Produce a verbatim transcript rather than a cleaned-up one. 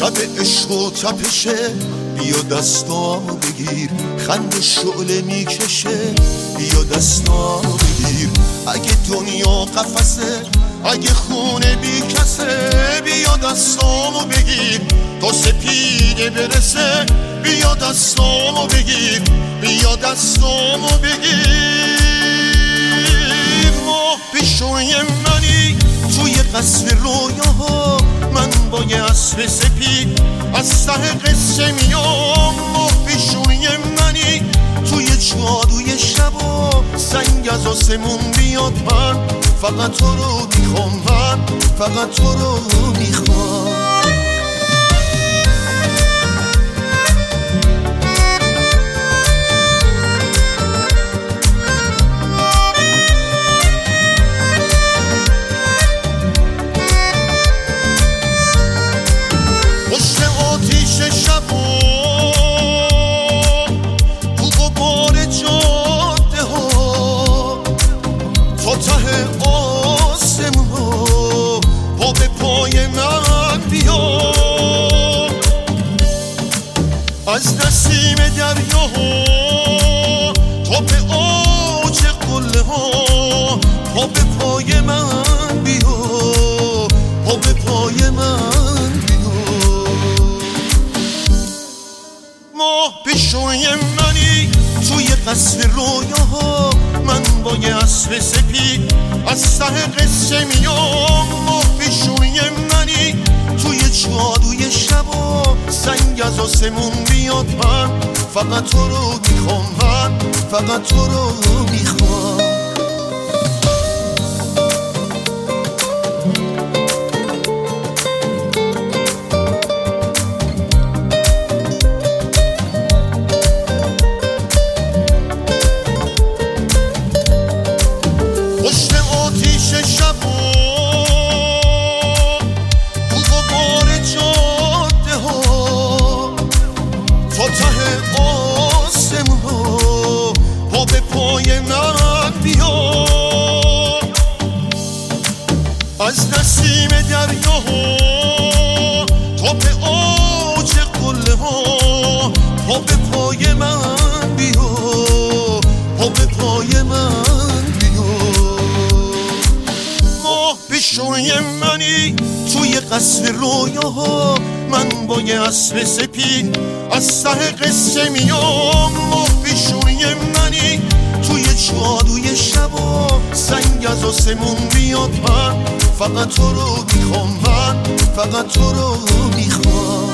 شب عشق و تپشه، بیا دستامو بگیر، خند شعله میکشه، بیا دستامو بگیر. اگه دنیا قفسه، اگه خونه بی کسه، بیا دستامو بگیر تا سپیده برسه، بیا دستامو بگیر، بیا دستامو بگیر. ماه پیشوی منی توی قصر رویاها، من با یه اسب سپید از ته قصه میام. ماه پیشوی منی توی جادوی شبا، سنگ از آسمون بیاد، من فقط تو رو میخوام، من فقط تو رو میخوام. از نسیم دریاها تا به اوج قله ها، پا به پای من بیا، پا به پای من بیا. ماه پیشوی منی توی قصر رویاها، من با یه اسب سپید از ته قصه میام. ماه پیشوی منی توی جادوی شبا، سنگ از آسمون بیاد، من فقط تو رو میخوام، من فقط تو رو میخوام. پشت آتیش شبا از نسیم دریاها تا به اوج قله ها، پا به پای من بیا، پا به پای من بیا. ماه پیشوی منی توی قصر رویاها، من با یه اسب سپید از ته قصه میام. ماه پیشوی منی توی جادوی شبا، سنگ از آسمون بیاد، من فقط تو رو میخوام، من فقط تو رو میخوام.